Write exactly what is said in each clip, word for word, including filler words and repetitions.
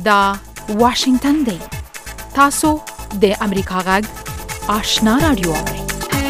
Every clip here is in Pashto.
دا واشنگتن دی. تاسو د امریکا غږ آشنا رادیو اورئ.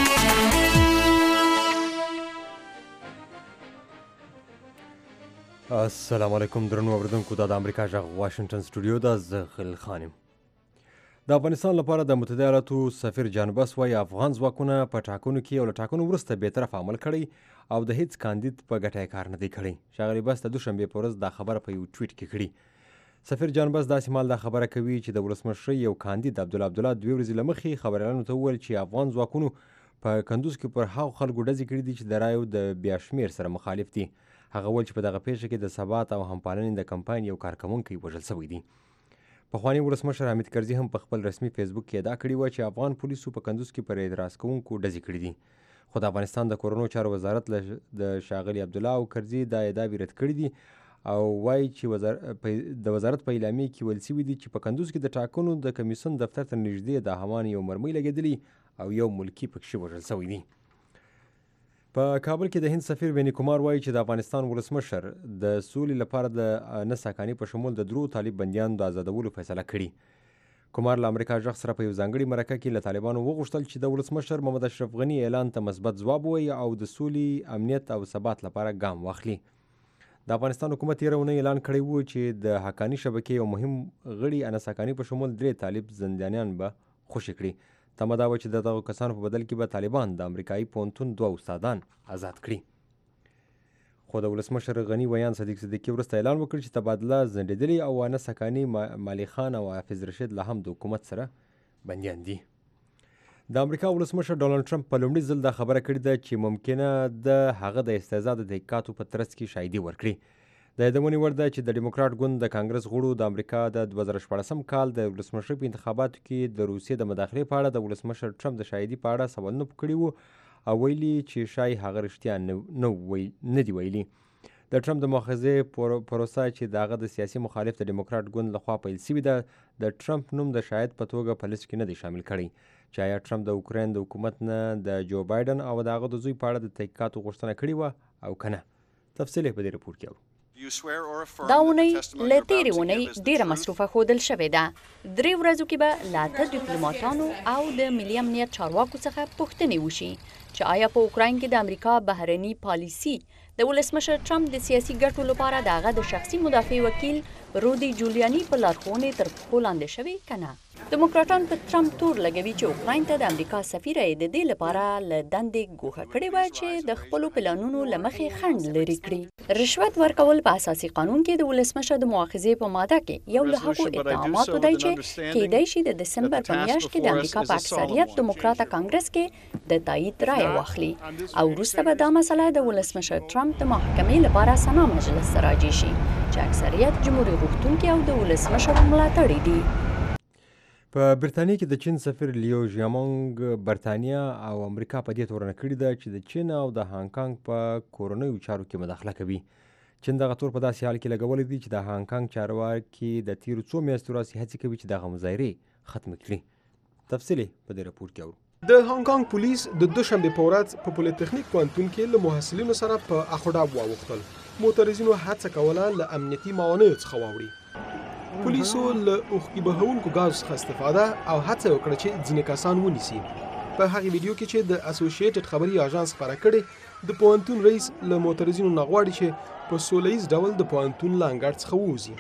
السلام علیکم درنو اوریدونکو، دا د امریکا غږ واشنگتن سټوډیو ده. زه خلیل خان یم. د افغانستان لپاره د متحده ایالاتو سفیر جان بس وایي افغان ځواکونه په ټاکنو کې او له ټاکنو وروسته بېطرفه عمل کړی او د هیڅ کاندید په ګټه یې کار نه دی کړی. ښاغلي بس د دوشنبې په ورځ دا خبره په یو ټویټ کې کړې. سفیر جان بس داسې مهال دا خبره کوي چې د ولسمشرۍ یو کاندید عبدالله عبدالله دوې ورځې له مخې خبریالانو ته وویل چې افغان ځواکونو په کندوز کې پر هغو خلکو ډزې کړي دي چې د رایو د بیا شمېر سره مخالف دي. هغه وویل چې په دغه پیښه کې د ثبات او همپالنې د کمپاین یو کارکوونکی وژل شوی دی. پخواني ولسمشر حامد کرزي هم په خپل رسمي فیسبوک کې ادعا کړې وه چې افغان پولیسو په کندوز کې پر اعتراض کوونکو ډزې کړي دي. خو د افغانستان د کورونو چارو وزارت د ښاغلي عبدالله او کرزي دا ادعاوې رد کړي دي او وایي چې د وزارت په اعلامیې کې ویل شوي دي چې په کندوز کې د ټاکنو د کمیسیون دفتر ته نږدې د همان یو مرمۍ لګېدلي او یو ملکي پکښې وژل شوی دی. په کابل کې د هند سفیر ویني کومار وایي چې د افغانستان ولسمشر د سولې لپاره د نساکاني په شمول د درو طالب بندیانو د آزادولو فیصله کړې. کومار له امریکا غږ سره په یو ځانګړي مرکه کې له طالبانو وغوښتل چې د ولسمشر محمد اشرف غني اعلان ته مثبت ځواب ووایي او د سولې، امنیت او ثبات لپاره ګام واخلي. د افغانستان حکومت تېره اونۍ اعلان کړی و چې د حقاني شبکې یو مهم غړي انساکاني په شمول درې طالب زندانیان به خوشي کړي. تمه دا وه چې د دغو کسانو په بدل کې به طالبان د امریکایي پوهنتون دوه استادان آزاد کړي. خو د ولسمشر غني ویان صدیق صدیقي وروسته اعلان وکړ چې تبادله ځنډېدلې او انس حقاني، مالي خان او حافظ رشید لا هم د حکومت سره بندیان دي. د امریکا ولسمشر ډونالډ ټرمپ په لومړي ځل دا خبره کړې ده چې ممکنه د هغه د استهزا د تحقیقاتو په ترڅ کې شاهدي ورکړي. د یادونې وړ ده چې د ډیموکراټ ګوند د کانګرس غړو د امریکا د دوه زره شپاړسم کال د ولسمشرۍ په انتخاباتو کې د روسیې د مداخلې په اړه د ولسمشر ټرمپ د شاهدي په اړه سوالونه کړي وو او ویلي چې ښایي هغه رښتیا نه دي ویلي. د ټرمپ د مؤاخذې پروسه چې د هغه د سیاسي مخالف د ډیموکراټ ګوند لخوا پیل شوې ده، د ټرمپ نوم د شاهد په توګه په لیست کې نه دی شامل کړی. چې آیا ټرمپ د اوکراین د حکومت نه د جو بایډن او د هغه د زوی په اړه د تحقیقاتو غوښتنه کړې وه او که نه؟ تفصیل یې په دې رپورټ کې اورو. دا اونۍ له تېرې اونۍ ډېره مصروفه ښودل شوې ده. درې ورځو کې به له اته ډیپلوماتانو او د ملي امنیت چارواکو څخه پوښتنې وشي چې آیا په اوکراین کې د امریکا بهرني پالیسي د ولسمشر ټرمپ د سیاسي ګټو لپاره د هغه د شخصي مدافع وکیل رودي جولیاني په لارښوونې تر پښو لاندې شوې که نه. ډیموکراټان په ټرمپ تور لګوي چې اوکراین ته د امریکا سفیره یې د دې لپاره له دندې ګوښه کړې وه چې د خپلو پلانونو له مخې خنډ لرې کړي. رشوت ورکول په اساسي قانون کې د ولسمشر د مؤاخذې په ماده کې یو له هغو اتهاماتو دی چې کیدای شي د دسمبر په میاشت کې د امریکا په اکثریت ډیموکراټه کانګرس کې د تایید رایه واخلي او وروسته به دا مسله د ولسمشر ټرمپ د محاکمې لپاره سنا مجلس ته راجع شي چې اکثریت جمهوري غوښتونکي او د ولسمشر ملاتړي دي. په برتانیې کې د چین سفیر لیو ژیامونګ برتانیا او امریکا په دې تورنه کړې ده چې د چین او د هانګ کانګ په کورنیو چارو کې مداخله کوي. چین دغه تور په داسې حال کې لګولی دی چې د هانګ کانګ چارواکي د تیرو څو میاشتو راهیسې هڅې کوي چې دغه مظاهرې ختمې کړي. تفصیل یې په دې رپورټ کې اورو. د هانګ کانګ پولیس د دوشنبې په ورځ په پولیټیکنیک پوهنتون کې له محصلینو سره په اخوډاب واوښتل. موټریزینو هڅه کوله له امنیتي موانعو څخه واوړي. پولیسو له اوښکې بهونکو ګاز څخه استفاده او هڅه وکړه چې ځینې کسان ونیسي. په هغې ویډیو کې چې د اسوسییټډ خبري اژانس خپاره کړې، د پوهنتون رئیس له موټریزینو نه غواړي چې په سوله ییز ډول د پوهنتون له انګړ څخه ووځي.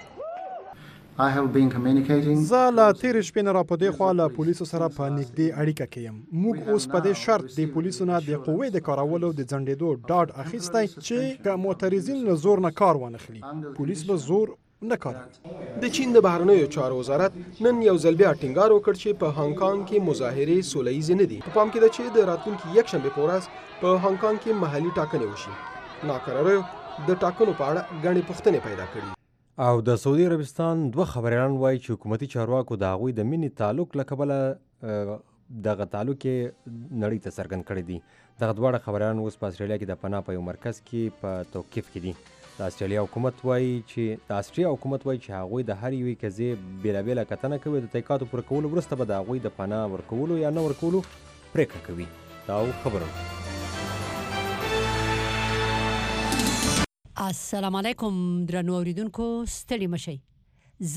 زه له تېرې شپې نه راپدې خوا له پولیسو سره په نږدې اړیکه کې یم. موږ اوس په دې شرط د پولیسو نه د قوې د کارولو د ځنډېدو ډاډ اخیستی چې که موټریزین له زور نه کار وانخلي، پولیس به زور نه کاروي. د چین د بهرنیو چارو وزارت نن یو ځل بیا ټینګار وکړ چې په هانګ کانګ کې مظاهرې سوله ییزې نه دي. په پام کې ده چې د راتلونکي یکشنبې په ورځ په هانګ کانګ کې محلي ټاکنې وشي. ناکراریو د ټاکنو په اړه ګڼې پوښتنې پیدا کړي. او د سعودي عربستان دوه خبریالان وایي چې حکومتي چارواکو د هغوی د مینې تعلق له کبله دغه تعلق یې نړۍ ته څرګند کړی دی. دغه دواړه خبریالان اوس په استرالیا کې د پناه په یو مرکز کې په توقیف کې دي. د استرالیا حکومت وایي چې د استرالیا حکومت وایي چې هغوی د هر یوې قضیې بېلابېله کتنه کوي. د تحقیقاتو پوره کولو وروسته به د هغوی د پناه ورکولو یا نه ورکولو پرېکړه کوي. دا خبرونه. السلام علیکم درنو اوریدونکو، ستړي مشئ. زه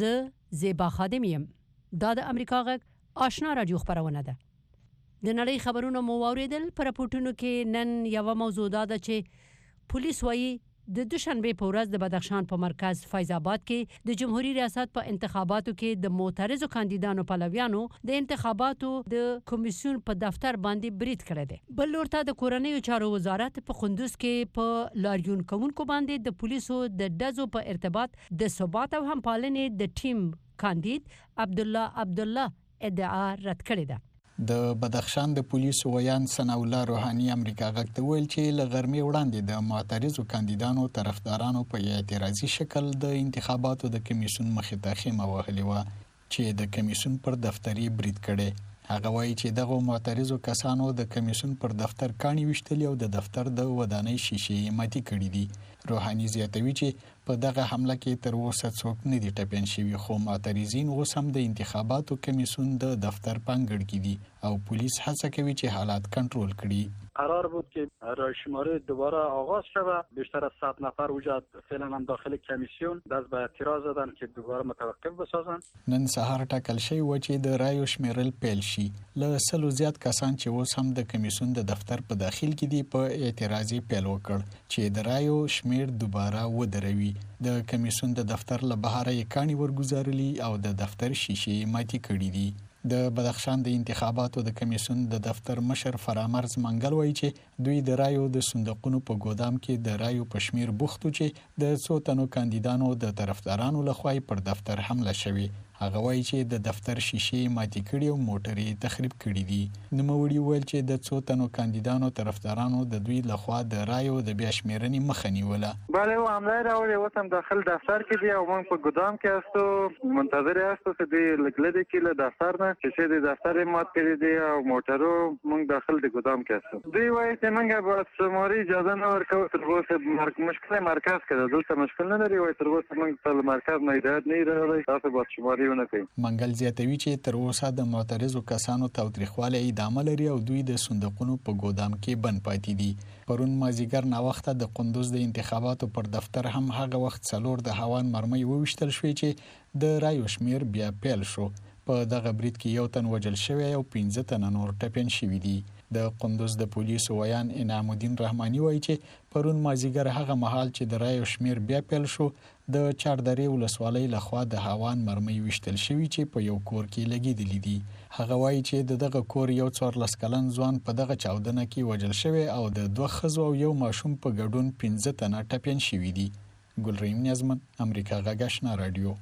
زیبا خادم یم. دا د امریکا غږ آشنا رادیو خبرونه ده. د نړۍ خبرونه مو واوریدل. په راپورټونو کې نن یوه موضوع دا ده چې پولیس وایي د دوشنبه په ورځ د بدخشان په مرکز فیض آباد کې د جمهوریت ریاست په انتخاباتو کې د معترضو کاندیدانو پلویانو د انتخاباتو د کمیسیون په دفتر باندې برید کړی دی. بل لور ته د کورنیو چارو وزارت په قندوز کې په لاریون کوونکو باندې د پولیسو د ډزو په ارتباط د ثبات او همپالنې د ټیم کاندید عبدالله عبدالله ادعا رد کړې ده. د بدخشان د پولیسو ویان ثناء الله روحاني امریکا غږ ته ویل چې له غرمې وړاندې د معترضو کاندیدانو طرفدارانو په اعتراضي شکل د انتخاباتو د کمیسیون مخې ته خیمه وهلې وه چې د کمیسیون پر دفتر یې برید کړی. هغه وایي چې دغه معترضو کسانو د کمیسیون پر دفتر کاڼي ویشتلې او د دفتر د ودانۍ شیشې یې ماتې کړي دي. روحاني زیاتوي چې په دغه حمله کې تر اوسه څوک نه دي ټپیان شوي، خو معترضین اوس هم د انتخاباتو کمیسیون د دفتر په انګړ کې دي او پولیس هڅه کوي چې حالات کنټرول کړي. قرار بود که رایشماری دوباره آغاز شود. بیشتر از صد نفر وجود فعلا هم داخل کمیسیون دست به اعتراض زدن که دوباره متوقف بسازن. نن سهار ټاکل شوی و چې د رایو شمیرل پیل شي. له سلو زیات کسان چې اوس هم د کمیسیون د دفتر په داخل کې دي په اعتراضي پیل وکړ چې د رایو شمیر دوباره ودروي. د کمیسیون د دفتر له بهر یې کاڼي ورګزارلي او د دفتر شیشې ماتې کړي دي. د بدخشان د انتخاباتو د کمیسیون د دفتر مشر فرامرز منګل وایي چې دوی د رایو د صندوقونو په ګودام کې د رایو په شمیر بوختو چې د څو تنو کاندیدانو د طرفدارانو لخوا پر دفتر حمله شوې. هغه وایي چې د دفتر شیشې ماتې کړي او موټرې تخریب کړي دي. نوموړي ویل چې د څو تنو کاندیدانو طرفدارانو د دوی لخوا د رایو د بیا شمیرنې مخه نیوله. بله او حمله راوړې، اوس هم داخل دفتر کې دي او موږ په ګودام کې هستو، منتظر هستو چې دوی لږ لرې کې له دفتر نه چې د دفتر یې مات کړي دي او موټرو موږ داخل د ګودام کې هستو. دوی وایي چې موږ به شماري اجازه نه ورکوو تر اوسه مشکل مرکز کې ده، دلته مشکل نه لري. وایي تر اوسه موږ ته مرکز نه هدایت نه راغلی، تاسو باید شماري منګل زیاتوي چې تر اوسه د معترضو کسانو تاوتریخوالی ادامه لري او دوی د صندوقونو په ګودام کې بند پاتې دي. پرون مازیګر ناوخته د قندوز د انتخاباتو پر دفتر هم هغه وخت څلور د هوان مرمۍ وویشتل شوې چې د رایو شمیر بیا پیل شو. په دغه برید کې یو تن وژل شوی او پنځه تنه نور ټپیان شوي دي. د قندوز د پولیسو ویان انعام الدین رحماني وایي چې پرون مازیګر هغه مهال چې د رایو شمیر بیا پیل شو د چاردرې ولسوالۍ لخوا د هوان مرمۍ ویشتل شوي چې په یو کور کې لګېدلي دي. هغه وایي چې د دغه کور یو څوارلس کلن ځوان په دغه چاودنه کې وژل شوی او د دوه ښځو او یو ماشوم په ګډون پنځه تنه ټپیان شوي دي. ګلریم نیازمن، امریکا غږ آشنا رادیو.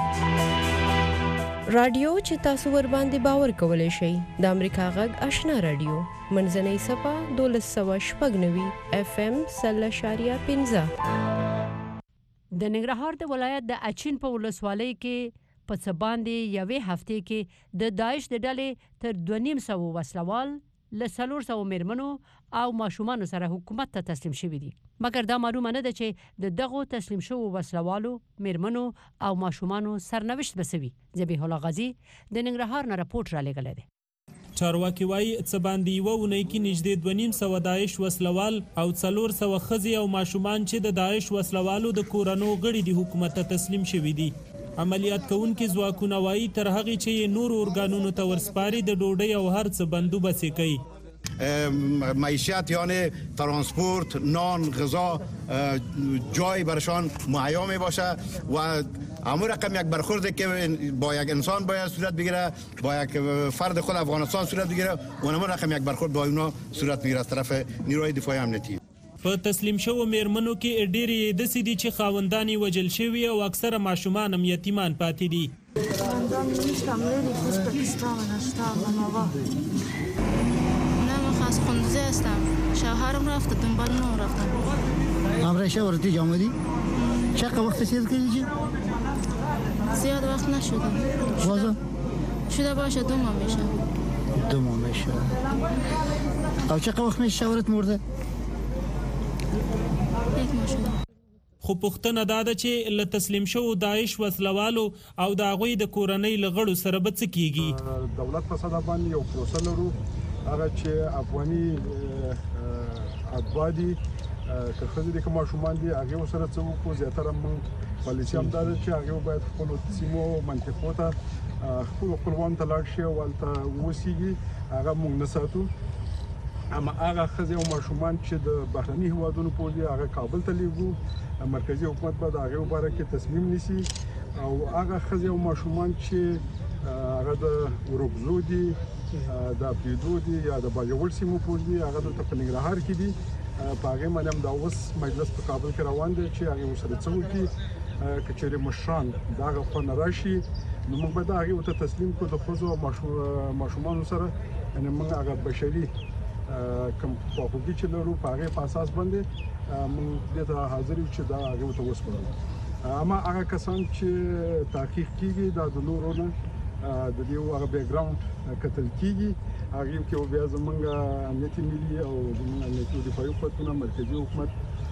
رادیو چې تاسو ور باندې باور کولای شئ د امریکا غږ آشنا رادیو منځنۍ صفه دولس سوه شپږ نوي اف ام سل اشاریه پنځه. د ننګرهار د ولایت د اچین په ولسوالۍ کې په څه باندې یوې هفتې کې د داعش د ډلې تر دوه نیم سوه وسلوال له څلور سوه میرمنو او ماشومانو سره حکومت ته تسلیم شوي دي. مګر دا معلومه نه ده چې د دغو تسلیم شوو وسلوالو، میرمنو او ماشومانو سرنوشت به څه وي. ذبیح الله غازي د ننګرهار نه راپورټ رالیږلی دی. چارواکي وایي څه باندې یوه اونۍ کې نږدې دوه نیم سوه داعش وسلوال او څلور سوه ښځې او ماشومان چې د داعش وسلوالو د کورنو غړي دي حکومت ته تسلیم شوي دي. عملیات کوونکي ځواکونه وایي تر هغې چې یې نور ارګانونو ته ورسپاري د ډوډۍ او هر څه بندوبست یې کوي. معیشت یعنی ترانسپورت، نان، غذا، جای برشان مهیا می باشه و همون رقم یک برخورد که با یک انسان باید صورت بگیره، با یک فرد خود افغانستان صورت بگیره و همون رقم یک برخورد با اونا صورت میگیره از طرف نیروی دفاعی امنیتی. په تسلیم شوو میرمنو کې ډېرې داسې دي چې خاوندان یې وژل شوي او اکثره ماشومان هم یتیمان پاتې دي. از قندوزی هستم. شوهرم رفته دنبال نو رفتم. امرای شورتی جامدی؟ چقدر وقت سیر کردی؟ زیاد وقت نشده. بازا؟ شده باشه دو ماه میشه. دو ماه میشه. او چقدر وقت میشه شوهرت مرده؟ یک ماه شده. خو پوښتنه دا ده چې له تسلیم شوو داعش وسلوالو او د هغوی د کورنۍ له غړو سره به څه کیږي. دولت په صدا باندې یو پروسه لرو هغه چې افغاني اتباع دي که ښځې دي که ماشومان دي هغې ورسره څه وکړو. زیاتره موږ پالیسي همدا ده چې هغې باید خپلو سیمو منطقو ته خپلو خپلوانو ته لاړ شي او هلته واوسېږي، هغه موږ نه ساتو. اما هغه ښځې او ماشومان چې د بهرني هېوادونو پوځ دي هغه کابل ته لیږو. مرکزي حکومت به د هغې باره کې تصمیم نیسي او هغه ښځې او ماشومان چې هغه د ورکزو دي، د اپریدو دي یا د باجوړ سیمو پوځ دي، هغه دلته په ننګرهار کې دي. په هغې باندې هم دا اوس مجلس په کابل کې روان دی چې هغې ورسره څه وکړي. که چېرې مشران د هغه خوا نه راشي نو موږ به د هغې ورته تسلیم کړو د ښځو او ماشومانو سره. یعنې موږ هغه بشري کوم خواخوږي چې لرو په هغې په اساس باندې موږ دې ته حاضر یو چې دا هغې ورته وسپارو. اما هغه کسان چې تحقیق کېږي دا د نورو نه د دې هغه بیک ګراوند کتل کېږي، هغې کې بیا زموږ امنیتي ملي او زموږ امنیتي دفاعي قوتونه مرکزي حکومت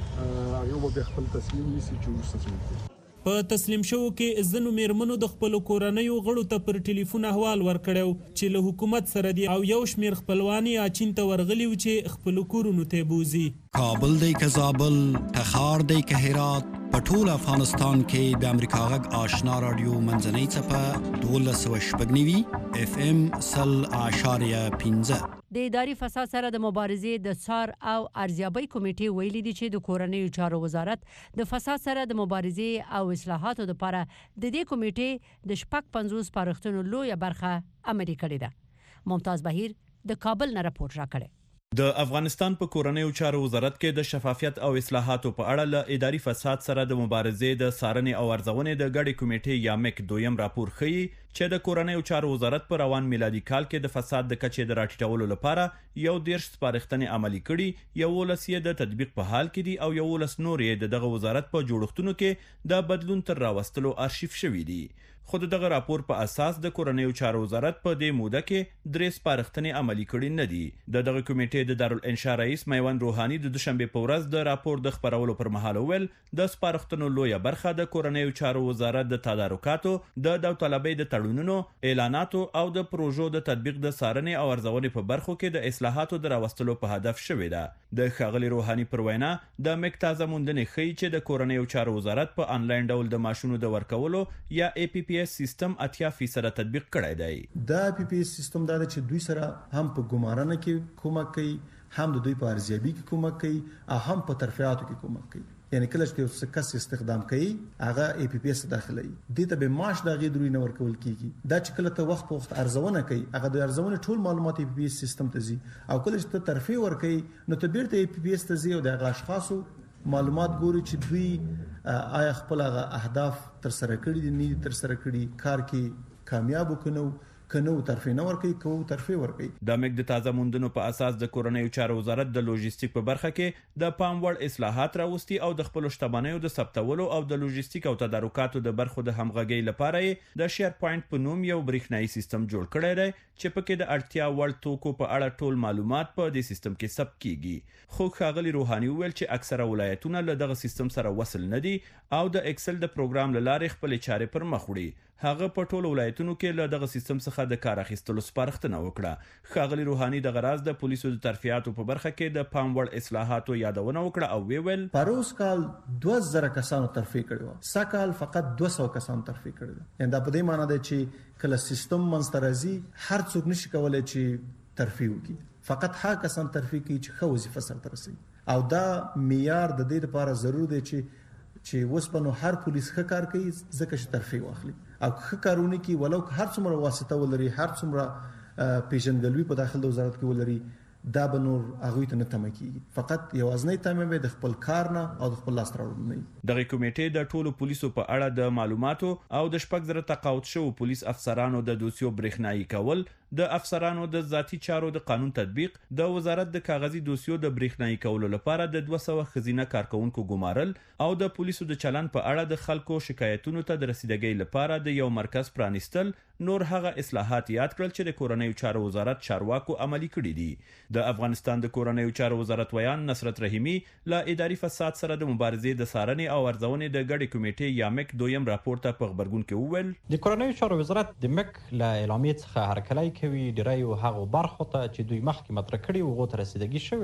هغې به بیا خپل تصمیم نیسي چې وروسته څه وکړي. په تسلیم شوو کې ځینو میرمنو د خپلو کورنیو غړو ته پر ټلیفون احوال ورکړی چې له حکومت سره دي او یو شمېر خپلوان یې اچین ته ورغلي وو چې خپلو کورونو ته بوځي. کابل دی که زابل، تخار دی که هرات، په ټول افغانستان کې د امریکا غږ آشنا رادیو منځنۍ څپه دولس سوه شپږ نوي اف ام سل اعشاریه پنځه. د اداري فساد سره د مبارزې د څار او ارزیابۍ کمیټې ویلي دي چې د کورنیو چارو وزارت د فساد سره د مبارزې او اصلاحاتو لپاره د دې کمیټې د شپږ پنځوس سپارښتنو لویه برخه عملي کړې ده. ممتاز بهیر د کابل نه راپور راکړی. د افغانستان په کورنیو چارو وزارت کې د شفافیت او اصلاحاتو په اړه له اداري فساد سره د مبارزې د څارنې او ارزونې د ګډې کمیټې یا مک دویم راپور ښیي چې د کورنیو چارو وزارت په روان میلادي کال کې د فساد د کچې د راټیټولو لپاره یو دېرش سپارښتنې عملي کړي، یولس یې د تطبیق په حال کې دي او یولس نور یې د دغه وزارت په جوړښتونو کې د بدلون تر راوستلو ارشیف شوي دي. خو دغه راپور په اساس د کورنیو چارو وزارت په دې موده کې درې سپارښتنې عملي کړي نه دي. د دغه کمیټې د دارالانشا رئیس میوند روحاني د دوشنبه په ورځ د راپور د خبرولو پر مهال ویل د سپارښتنو لویه برخه د کورنیو چارو وزارت د تدارکاتو، د داوطلبۍ د تړونونو، اعلاناتو او د پروژو د تطبیق د څارنې او ارزونې په برخو کې د اصلاحاتو د راوستلو په هدف شوې ده. د ښاغلي روحاني پر وینا د مک تازه موندنې ښیي چې د کورنیو چارو وزارت په انلاین ډول د معاشونو د ورکولو یا ای پی پی اس سیستم اتیا فیصد تطبیق کړی دی. دا پی پی اس سیستم دا چې دوی سره هم په ګمارنه کې کومک کوي، هم د دوی په ارزیابي کې کومک کوي او هم په ترفیعاتو کې کومک کوي. یعنی کله چې یو کس استخدام کوي هغه ای پی پی اس داخلي دي ته به معاش د غیدروي نه ورکول کیږي. دا چې کله ته وخت په وخت ارزونه کوي هغه د ارزونه ټول معلومات ای پی پی اس سیستم ته ځي او کله چې ته ترفیع ورکوي نو ته بیرته ای پی پی اس ته ځي او د اشخاصو معلومات ګوري چې دوی آیا خپل اهداف تر سره کړي دي نه تر سره کړي، کار کې کامیاب وکړو کنو ترفیع نه ورکوي کو ترفیع ورکوي. د مک د تازه موندنو په اساس د کورنیو چارو وزارت د لوجستیک په برخه کې د پام وړ اصلاحات راوستي او د خپل شتمنیو د ثبتولو او د لوجستیک او تدارکاتو د برخو د همغږۍ لپاره د شیر پوینټ په نوم یو برېښنايي سیستم جوړ کړی دی چې پکې د اړتیا وړ توکو په اړه ټول معلومات په دې سیستم کې ثبت کیږي. خو ښاغلي روحاني ویل چې اکثره ولایتونه له دغه سیستم سره وصل نه دي او د ایکسل د پروګرام له لارې خپل چارې پر مخ وړي. هغه په ټولو ولایتونو کې له دغه سیستم څخه د کار اخیستلو سپارښتنه وکړه. ښاغلي روحاني د غراز د پولیسو د ترفیعاتو په برخه کې د پام وړ اصلاحاتو یادونه وکړه او ویل پروس کال دوه زره کسانو ترفیع کړو، سکهال فقط دوه سوه کسانو ترفیع کړو. یعنی دا په دې معنی ده چې کله سیستم منسترازي هر څوک نشي کولای چې ترفیع وکړي، فقط هغه کسان ترفیع کوي چې خو وظیفه سره رسي. او دا معیار د دې لپاره ضروري دی چې چې وسپنو هر پولیس ښه کار کوي ځکه چې ترفیع واخلي او ښه کارونه کوي ولو هر څومره واسطه ولري، هر څومره پیژندګلوي په داخل د وزارت کې ولري، دا به نور هغوی ته نه تمه کیږي. فقط یوازینی تمه به د خپل کار نه او د خپل لاس راوړل نه. دغه کمیټې د ټولو پولیسو په اړه د معلوماتو او د شپږ زره تقاعد شوو پولیس افسرانو د دوسیو برېښنايي کول، د افسرانو د ذاتی چارو د قانون تطبیق، د وزارت د کاغذي دوسیو د برېښنايي کولو لپاره د دوه سوه ښځینه کارکونکو ګمارل او د پولیسو د چلن په اړه د خلکو شکایتونو ته د رسیدګۍ لپاره د یو مرکز پرانیستل نور هغه اصلاحات یاد کړل چې د کورنیو چارو وزارت چارواکو عملي کړي دي. د افغانستان د کورنیو چارو وزارت ویان نصرت رحیمی له اداري فساد سره د مبارزې د څارنې او ارزونې د ګډې کمیټې یا مک دویم راپور ته په خبرګون کې وویل د کورنیو چارو وزارت د مک له اعلامیې څخه هرکلی کوي ډیری هغو برخو ته چې دوی مخکې مطرح کړي وغو ته رسیدګي شوې ده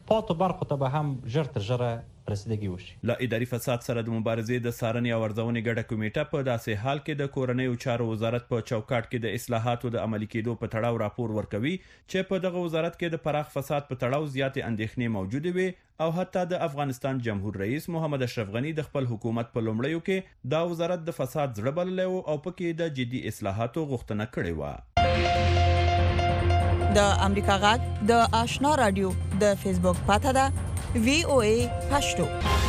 پاتو برخو ته به هم ژر تر ژره رسیدګي وشي. له اداري فساد سره د مبارزې د څارنې او ارزونې ګډه کمیټه په داسې حال کې د کورنیو چارو وزارت په چوکاټ کې د اصلاحاتو د عملي کېدو په تړاو راپور ورکوي چې په دغه وزارت کې د پراخ فساد په تړاو زیاتې اندېښنې موجودې وي او حتی د افغانستان جمهور رئیس محمد اشرف غنی د خپل حکومت په لومړیو کې دا وزارت د فساد زړه بللی و او پکې د جدي اصلاحاتو غوښتنه کړې وه. د امریکا غږ د آشنا رادیو د فیسبوک پاته ده وی او ای پښتو.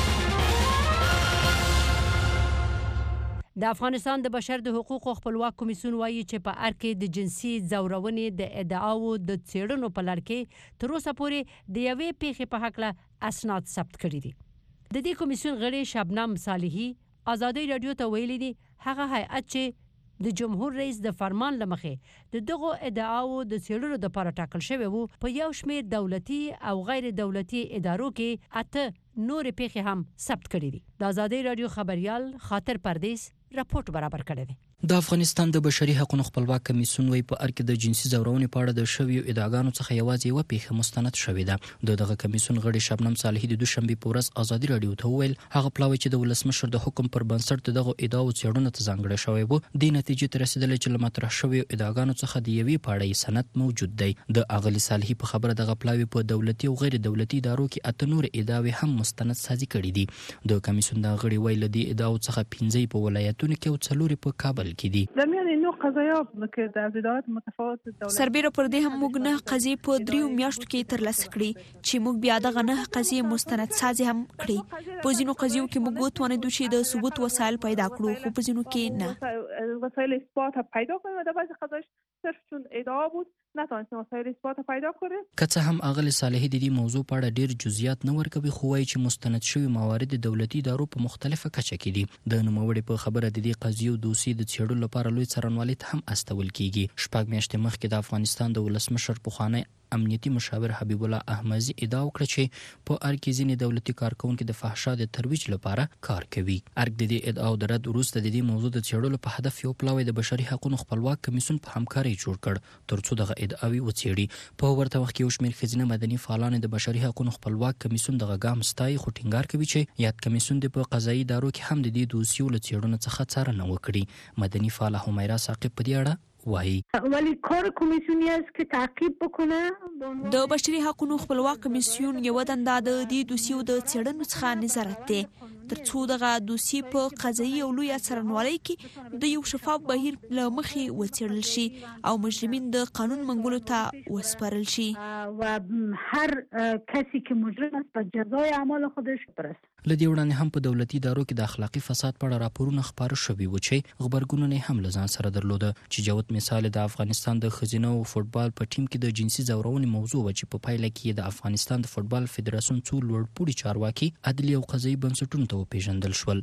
د افغانستان د بشر د حقوقو خپلواک کمیسیون وایي چې په ار کې د جنسي ځورونې د ادعاو د څېړنو په لړ کې تر اوسه پورې د یوې پیښې په هکله اسناد ثبت کړي دي. د دې کمیسیون غړي شبنم صالحي ازادي رادیو ته ویلي دي هغه هیئت چې د جمهور رئیس د فرمان لمخې د دغه ادعاو د څېړلو لپاره ټاکل شوی وو په یو شمېر دولتي او غیر دولتي ادارو کې اته نورې پیښې هم ثبت کړي دي. د ازادي رادیو خبريال خاطر پردیس راپورټ برابر کړی دی. د افغانستان د بشري حقوقو خپلواک کمیسیون وی په ار کې د جنسي ځورونې په اړه د شویو ادعاګانو څخه یوازې یو پیښه مستند شوې ده. د دغه کمیسیون غړي شبنم صالحي د دوشنبه په ورځ ازادي رادیو ته ویل هغه پلاوی چې د ولسمشر د حکم پر بنسټ دغه ادعاو څېړنه ته ځانګړی شوی وو د نتیجې ته رسیدل چې لمطرح شویو ادعاګانو څخه د یوې پاړې سند موجود دی. د اغلی صالحي په خبره دغه پلاوی په دولتي او غیر دولتي ادارو کې اته نور ادعاوې هم مستند سازي کړي دي. د کمیسیون د غړي ویل د ادعاو څخه پنځه په ولایتونو کې او څلور په کابل کې دي. نوع قضایا که در ادارات متفاوت دولت سربیره پر دې هم موږ نه قضیې په دریو میاشتو کې ترلاسه کړي چې موږ بیا دغه نه قضیې مستند سازي هم کړي. په ځینو قضیو کې موږ وتوانیدو چې د ثبوت وسایل پیدا کړو خو په ځینو کې نه وسایل اثبات پیدا کړو و در بعضی قضایش صرف چون ادعا بود نتونستیم وسایل اثبات پیدا کړو. که څه هم اغلی صالحي د دې موضوع په اړه ډیر جزئیات نه ورکوي خو وايي چې مستند شوی موارد دولتي ادارو په مختلفه کچه کې دي. د نوموړي په خبره د دې قضیو دوسي د څېړلو لپاره لوی څارنوالي ته هم استول کیږي. شپږ میاشتې مخکې د افغانستان د ولسمشر پخوانی امنیتي مشاور حبیب الله احمدی ادعا وکړه چې په ار کې ځینې دولتي کارکونکو د فحشا د ترویج لپاره کار کوي. ارګ د دې ادعا د رد وروسته د دې موضوع د څېړلو په هدف یو پلاوی د بشري حقوقو خپلواک کمیسیون په همکاري جوړ کړ ترڅو دغه ادعاوي وڅېړي. په ورته وخت کې یو شمېر ښځینه مدني فعالان د بشري حقوقو خپلواک کمیسیون دغه ګام ستایي خو ټینګار کوي چې یاد کمیسیون د په قضایي ادارو کې هم د دې دوسیو له څېړنو څخه څارنه وکړي. مدني فعاله همیرا ثاقب په دې اړه وایي ولی کار کمیسیونی است که تعقیب بکنه. د بشري حقوقو خپلواک کمیسیون یو دنده د دې دوسیو د څېړنو څخه نظارت دی ترڅو دغه دوسیې په قضایي او لوی څارنوالۍ کې د یو شفاف بهیر له مخې وڅېړل شي او مجرمین د قانون منګولو ته وسپارل شي و هر کسی که مجرم است به جزای اعمال خودش برسه. لدی وړاندې هم په دولتي ادارو کې د اخلاقی فساد په اړه راپورونه خپاره شوي و چې خبرګونونه هم لزان سره درلوده چې جوت مثال د افغانستان د ښځینو فوټبال په ټیم کې د جنسي ځورونې موضوع و چې په پایله کې د افغانستان د فوټبال فدراسیون څو لوړپوړي چارواکي عدلي او قضایي بنسټونو ته وپېژندل شول.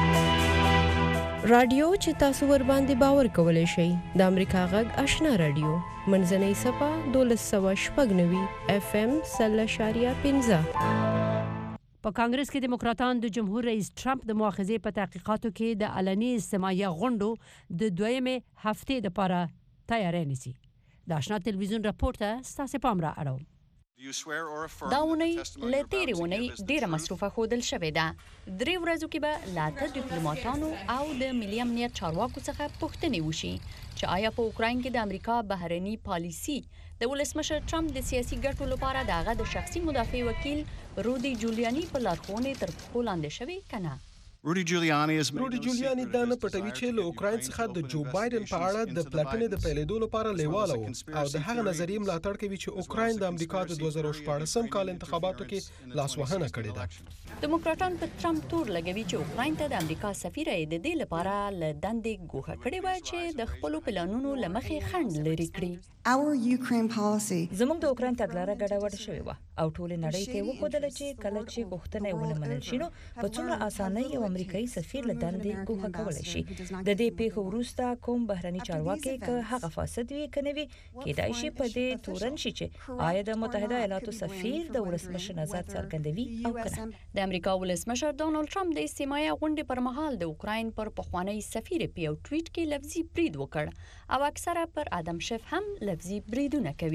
رادیو چې تاسو ور باندې باور کولای شئ د امریکا غږ آشنا رادیو منځنۍ صفه دولس سوه شپږ نوي اف ام سل اشاریه پنځه. په کانګرس کې دیموکراتان د جمهور رئیس ټرمپ د مؤاخذې په تحقیقاتو کې د علني استماعي غونډو د دویمې هفتې لپاره تیاری نیسي. د آشنا تلویزیون راپور ته ستاسو پام را اړوم. دا اونۍ له تېرې اونۍ ډېره مصروفه ښودل شوې ده. درې ورځو کې به له اته ډیپلوماتانو او د ملي امنیت چارواکو څخه پوښتنې وشي چې آیا په اوکراین کې د امریکا بهرني پالیسي د ولسمشر ټرمپ د سیاسي ګټو لپاره د هغه د شخصي مدافع وکیل رودي جولیاني په لارښوونې تر پښو لاندې شوې که نه. روډي جولیاني دا نه پټوي چې له اوکراین څخه د جو بایدن په اړه د پلټنې د پیلېدو لپاره لیواله و او د هغه نظریې ملاتړ کوي چې اوکراین د امریکا د دوه زره شپاړسم کال انتخاباتو کې لاسوهنه کړې ده. دیموکراتان په ټرمپ تور لګوي چې اوکراین ته د امریکا سفیر یې د دې لپاره له دندې ګوښه کړې وه چې د خپلو پلانونو له مخې خنډ لرې کړي. زموږ د اوکراین تګلاره ګډوډه شوې وه او ټولې نړۍ ته وښودله چې کله چې غوښتنه یې ونه منل شي نو په څومره اسانۍ یو امریکایي سفیر له دندې ګوښه کولی شي. د دې پیښو وروسته کوم بهرني چارواکي که هغه فاسد وي که نه وي کیدای شي په دې تورن شي چې آیا د متحده ایالاتو سفیر د ولسمشر نظر څرګندوي او که نه. د امریکا ولسمشر ډانلډ ټرمپ د استماعي غونډې پر مهال د اوکراین پر پخوانی سفیر په یو ټویټ کې لفظي برید وکړ او اکثره پر ادم شف هم لفظي بریدونه کوي.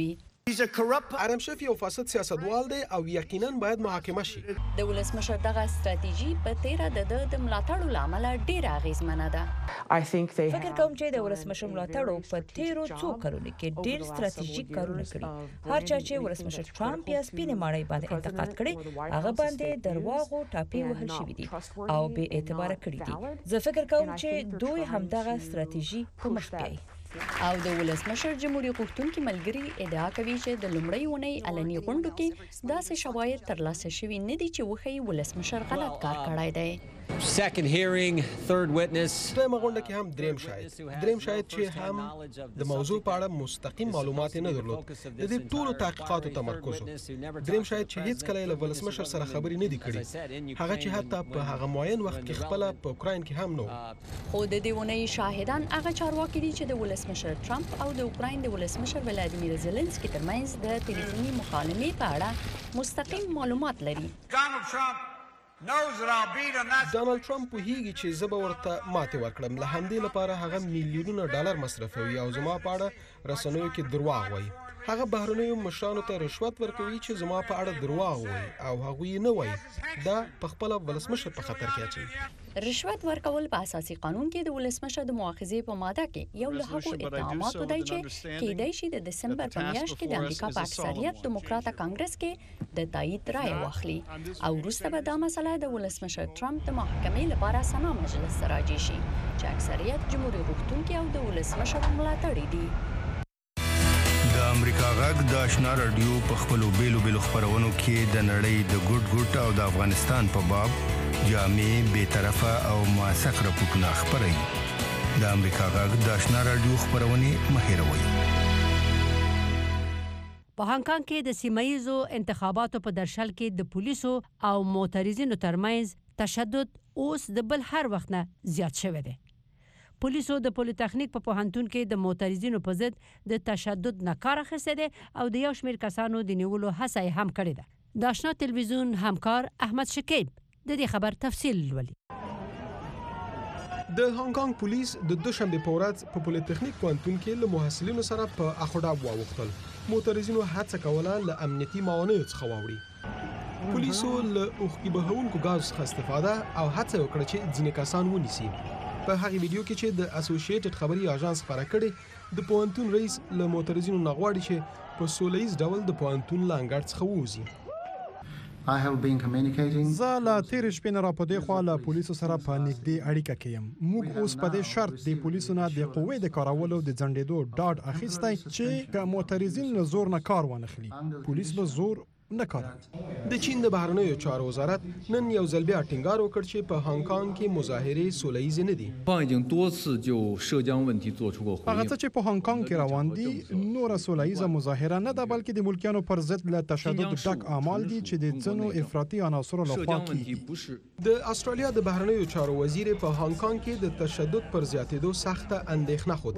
ارمشف یو فاسد سیاستوال دی او یقینا باید محاکمه شي. د ولسمشر دغه ستراتیژي په تیره د د ملاتړو لامل ډیره اغیزمنه ده. فکر کوم چې د ولسمشر ملاتړو په تیرو څو کلونو کې ډیر ستراتیژیک کارونه کړي. هر چا چې ولسمشر ټرمپ یا سپینې ماڼۍ باندې انتقاد کړي هغه باندې درواغو ټاپې وهل شوې دي او بې اعتباره کړي دي. زه فکر کوم چې دوی همدغه ستراتیژي په مخ بیاي. او د ولسمشر جمهوریت غوښتونکي ملګری ادعا کوي چې د لومړۍ اونۍ علني غونډو کې داسې شواهد ترلاسه شوي نه دي چې وښيي ولسمشر غلط کار کړی دی. Second hearing, third witness. دویمه غونډه کې هم دریم شاهد دریم شاهد چې هم د موضوع په اړه مستقیم معلومات نه درلود د دې ټولو تحقیقاتو تمرکز دریم شاهد چې هیڅ کله له ولسمشر سره خبرې نه دي کړې هغه چې حتی په هغه معین وخت کې خپل په اوکراین کې هم نو. خو د دې اونۍ شاهدان هغه چارواکي دي چې د ولسمشر ټرمپ او د اوکراین د ولسمشر ولادیمیر زيلنسکي ترمنځ د ټلیفوني مکالمې په اړه مستقیم معلومات لري. ډانلډ ټرمپ وهیږي چې زه به ورته ماتې ورکړم له همدې لپاره هغه میلیونونه ډالر مصرفوي او زما په اړه رسنیو کې دروغ وایي. هغه بهرنیو مشرانو ته رشوت ورکوي چې زما په اړه دروغ وایي او هغه یې نه وایي. دا په خپل ولسمشر په خطر کې اچي. رشوت ورکول په اساسي قانون کې د ولسمشر د مؤاخذې په ماده کې یو له هغو اتهاماتو دی چې کېدای شي د دسمبر په میاشت کې د امریکا په اکثریت دیموکراټه کانګرس کې د تایید رایه واخلي او وروسته به دا مسله د ولسمشر ټرمپ د محاکمې لپاره سنا مجلس ته راجع شي چې اکثریت جمهوریت غوښتونکي او د ولسمشر ملاتړي دي. د امریکا غږ د آشنا رادیو په خپلو بیلو بیلو خبرونو کې د نړۍ د ګډ ګډ او د افغانستان په باب جامع بے طرفه او موثق راپورټونه خبري. د امریکا غږ د آشنا رادیو خبرونه مهیروي. په هانګ کانګ کې د سیمایزو انتخاباتو په درشل کې د پولیسو او معترضینو ترمنځ تشدد اوس د بل هر وخت نه زیات شوی دی. پولیسو د پولیټیکنیک په پوهنتون کې د معترضینو په ضد د تشدد نه کار اخیستی دی او د یو شمېر کسانو د نیولو هڅه یې هم کړې ده. د آشنا تلویزیون همکار احمد شکیب د دې خبر تفصیل لولي. د هانګ کانګ پولیس د دوشنبه په ورځ په پولیټیکنیک پوهنتون کې له محصلینو سره په اخوډاب واوښتل. معترضینو هڅه کوله له امنیتي موانعو څخه واوړي. پولیسو له اوښکې بهونکو ګاز څخه استفاده او هڅه وکړه چې ځینې کسان ونیسي. په هغه ویډیو کې چې د اسوسییټډ خبري اژانس خبره کړې د پوهنتون رئیس له معترضینو نغواړي چې په سولهییز ډول د پوهنتون لانګړ څخه ووځي. زه له تیر شپې نه را پدې خو له پولیسو سره په نږدې اړیکه کې یم. موږ اوس په دې شرط د پولیسو نه د قوې د کارولو د ځنډېدو ډاډ اخیستی چې که معترضین له زور نه کار وانخلي پولیس به زور نه کاروي. د چین د بهرنیو چارو وزارت نن یو ځل بیا ټینګار وکړ چې په هانګ کانګ کې مظاهرې سولهییز نه دي. هغه څه چې په هانګ کانګ کې روان دي نور سولهییزه مظاهره نه ده بلکې د ملکیانو پر ضد له تشدد ډک اعمال دي چې د ځینو افراطي عناصرو لخوا کیږي. د استرالیا د بهرنیو چارو وزیر په هانګ کانګ کې د تشدد پر زیاتېدو سخته اندېښنه خوده.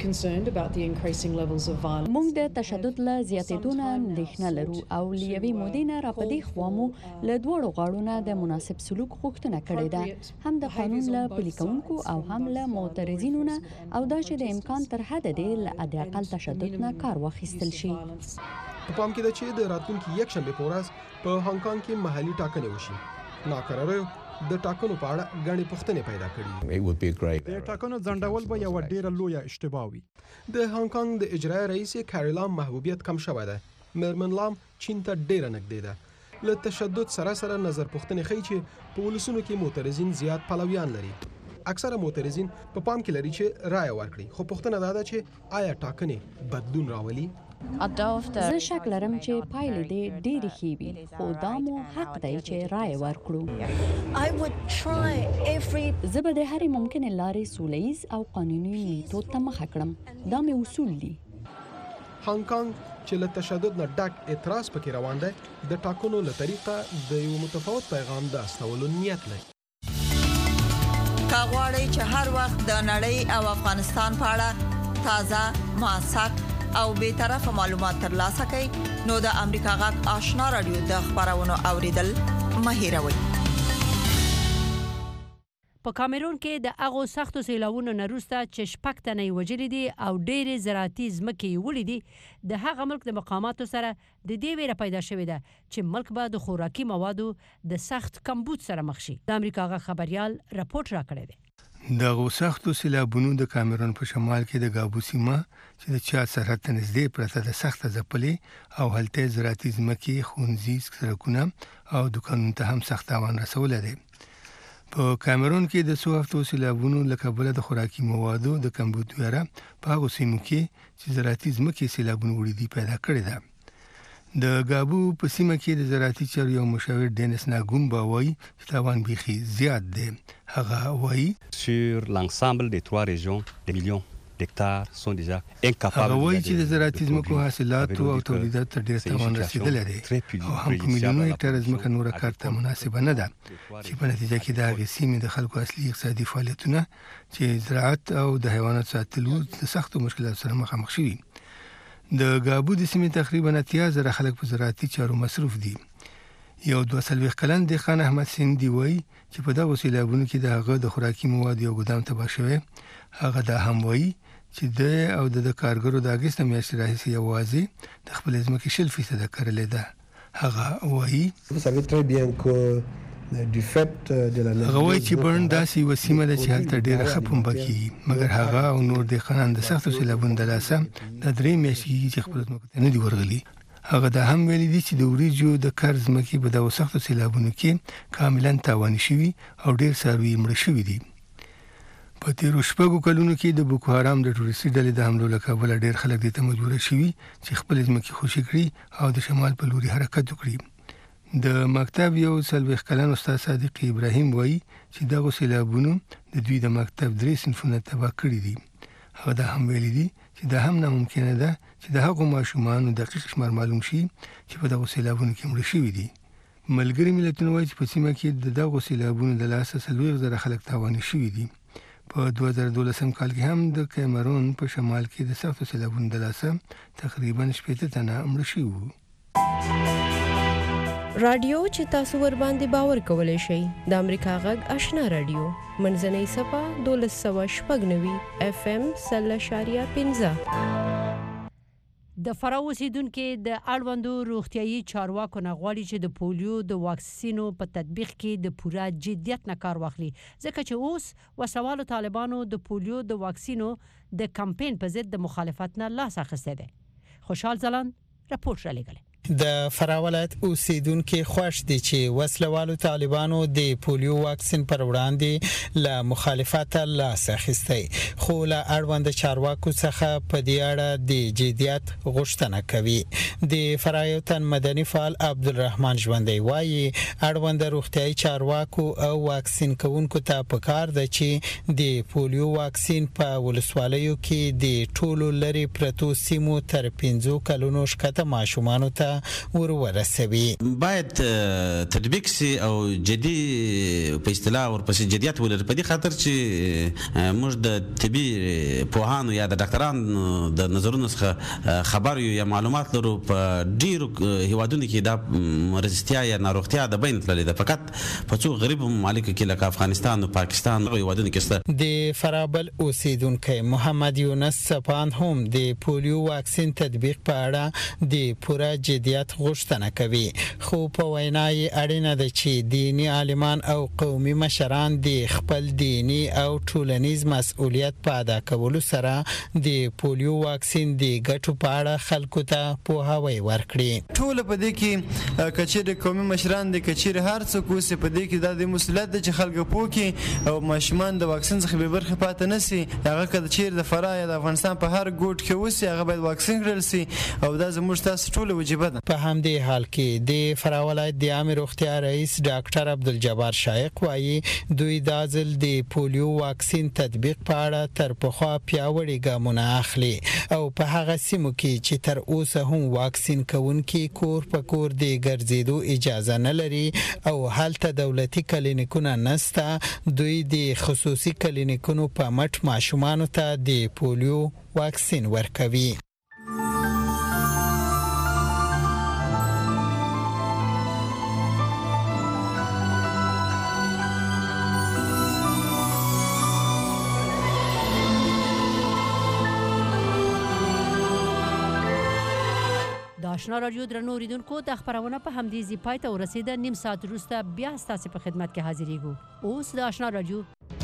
موږ د تشدد له زیاتېدو نه اندېښنه لرو او یوې مودې نه را پدې خوا مو له دواړو غاړو نه د مناسب سلوک غوښتنه کړې ده، هم د قانون له پلي کوونکو او هم له معترضینو نه، او دا چې د امکان تر حده دی له حداقل تشدد نه کار واخیستل شي. په پام کې ده چې د راتلونکي یکشنبه په ورځ په هانګ کانګ کې محلي ټاکنې وشي. ناکراریو د ټاکنو په اړه غني پوښتنې پیدا کړې. د ټاکنو ځنډول به یو ډیره لویه اشتباه وي. د هانګ کانګ د اجرایي رئیس کاریلام محبوبیت کم شوی ده. مرمن لام چین ته ډیره نږدې ده. له تشدد سره سره نظر پوښتنې ښیي چې په ولسونو کې معترضین زیات پلویان لري. اکثره معترضین په پام کې لري چې رائے ورکړي، خو پوښتنه دا ده چې آیا ټاکنې بدلون راولي؟ زه شک لرم چې پایلې دې ډېرې ښې وي، خو دا مو حق دی چې رائے ورکړو. زه به د هرې ممکنې لارې سوله ییز او قانوني میتود ته مخه کړم. دا مې اصول دي. هانګ کانګ چې له تشدد نه ډک اعتراض پکې روان دی، د ټاکنو له طریقه د یو متفاوت پیغام د استولو نیت لري. کا غواړئ چې هر وخت د نړۍ او افغانستان په اړه تازه، موثق او بې طرفه معلومات ترلاسه کړئ، نو د امریکا غږ آشنا رادیو د خبرونو اوریدل مه هېروئ. په کامرون کې د هغو سختو سیلاوونو نه وروسته چې شپږ تنه یې وژلي دي او ډېرې زراعتي ځمکې یې وړي دي د هغه ملک د مقاماتو سره د دې ویره پیدا شوې ده چې ملک به د خوراکي موادو د سخت کمبود سره مخ شي. د امریکا غږ خبريال راپورټ راکړی دی. دغه سختو سیلابونو د کامرون په شمال کې د ګابو سیمه چې د چاد سرحد ته نږدې پرته د سخته ځپلې او هلته زراعتي ځمکې، ښوونځي، سړکونه او دوکانونو ته هم سخت تاوان رسولی دی. په کامرون کې د څو هفتو سیلابونو له کبله د خوراکي موادو د کمبود ویره په هغو سیمو کې چې زراعتي ځمکې سیلابونه وړي دي پیدا کړې ده. د ګابو په سیمه کې د زراعتي چارو یو مشاور ډینس ناګومبا وایي چې تاوان بیخي زیات دی. هغه وایي sur l'ensemble des trois régions des millions d'hectares sont déjà incapables. هغه وایي چې د زراعتي ځمکو حاصلاتو او تولیداتو ته ډېر تاوان رسېدلی دی او هم په میلیونونو هکټاره ځمکه نوره کار ته مناسبه نه ده چې په نتیجه کې د هغې سیمې د خلکو اصلي اقتصادي فعالیتونه چې زراعت او د حیواناتو ساتلو د سختو مشکلاتو سره مخامخ شوي. د ګابو د سیمې تقریبا اتیا زره خلک په زراعتي چارو مصروف دي. یو دوه څلوېښت کلن دهقان احمد سیندي وایي چې په دغو سیلابونو کې د هغه د خوراکي موادو یو ګدام تباه شوی. هغه دا هم وایي چې د او د کارګرو د اګست میاشتې راهیسې یوازې د خپلې ځمکې شل فیصده کرلې ده. هغه وایي هغه وایي چې برن داسې یوه سیمه ده چې هلته ډېره ښه پنبه کېږي، مګر هغه او نور دهقانان د سختو سیلابونو د لاسه دا درې میاشتې کېږي چې خپلو ځمکو ته نه دي ورغلي. هغه دا هم ویلي دي چې د وریجو د کر ځمکې په دغو سختو سیلابونو کې کاملا تاواني شوي او ډېر څاروي مړه شوي دي. په تیرو شپږو کلونو کې د بوکو حرام د ټوریستي ډلې د حملو له کبله ډېر خلک دې ته مجبوره شوي چې خپلې ځمکې خوشي کړي او د شمال په لوري حرکت وکړي. د مکتب یو څلوېښت کلن استاد صادق ابراهیم وایي چې دغو سیلابونو د دوی د مکتب درې صنفونه تباه کړي دي. هغه دا هم ویلي دي چې دا هم ناممکنه ده چې د هغو ماشومانو دقیق شمار معلوم شي چې په دغو سیلابونو کې مړه شوي دي. ملګري ملتونه وایي چې په سیمه کې د دغو سیلابونو د لاسه څلوېښت زره خلک تاواني شوي دي. په دوه زره دولسم کال کې هم د کیمرون په شمال کې د سختو سیلابونو د لاسه تقریبا شپېته تنه مړه شوي وو. رادیو چې تاسو ور باندې باور کولای شئ د امریکا غږ آشنا رادیو منځنۍ صفه دولس سوه شپږ نوي اف ام سل اشاریه پنځه. د فراه اوسیدونکو د اړوندو روغتیايي چارواکو نه غواړي چې د پولیو د واکسینو په تطبیق کې د پوره جدیت نه کار واخلي، ځکه چې اوس وسوالو طالبانو د پولیو د واکسینو د کمپاین په ضد د مخالفت نه لاس اخیستی دی. خوشحال ځلاند راپورټ را لېږلی. د فراه ولایت اوسیدونکو خوښ دي چې وسلوالو طالبانو د پولیو واکسین پر وړاندې له مخالفت لاس اخیستی، خو له اړوند چارواکو څخه په دې اړه د جديت غوښتنه کوي. د فراه یو تن مدني فعال عبدالرحمن ژوندی وایي اړوند روغتیايي چارواکو او واکسین کوونکو ته پکار ده چې د پولیو واکسین په ولسوالیو کې د ټولو لري پرتو سیمو تر پنځو کلونو شکته ماشومانو ته ور ورسوي. باید تطبیق سي او جدي په اصطلاح ورپسې جديت ولر په دې خاطر چې موږ د طبي پوهانو یا د ډاکټرانو د نظرونو څخه خبر یو یا معلومات لرو. په ډیرو هیوادونو کې دا مرستیا یا ناروغتیا د بین تللې ده، فقط په څو غریب ممالکو کې لکه افغانستان او پاکستان او هیوادونو کې سره. د فرابل اوسیدونکو محمد یونس سپان هم د پولیو واکسین تطبیق په اړه د پوره جديت غوښتنه کوي، خو په وینای اړینه ده چې دینی عالمان او قومي مشران د خپل دینی او ټولنیز مسؤلیت په ادا کولو سره د پولیو واکسین د ګټو په اړه خلکو ته پوهاوی ورکړي. ټول په دې کې کچېر قومي مشران د کچېر هر څوک اوسې په دې کې د مسؤلیت د چې خلک پوکي او ماشومان د واکسین څخه به برخه پاتې نسی. هغه کله چې د فراه یا د افغانستان په هر ګوټ کې اوسې هغه باید واکسین کړل سي او دا زموږ تاسو ټول وجیبه ده. په همدې حال کې د فراه ولایت د عامه روغتیا رئیس ډاکټر عبدالجبار شایق وایي دوی د ځل د پولیو واکسین تطبیق په اړه تر پخوا پیاوړي ګامونه اخلي او په هغه سیمو کې چې تر اوسه هم واکسین کوونکي کور په کور د ګرځېدو اجازه نه لري او هلته دولتي کلینیکونه نسته، دوی د خصوصي کلینیکونو په مټ ماشومانو ته د پولیو واکسین ورکوي. آشنا رادیو درنو اوریدونکو د خبرونه په همدې ځای پای ته ورسیده. نیم ساعت وروسته بیا ستاسو په خدمت کې حاضرېږو. اوس د آشنا رادیو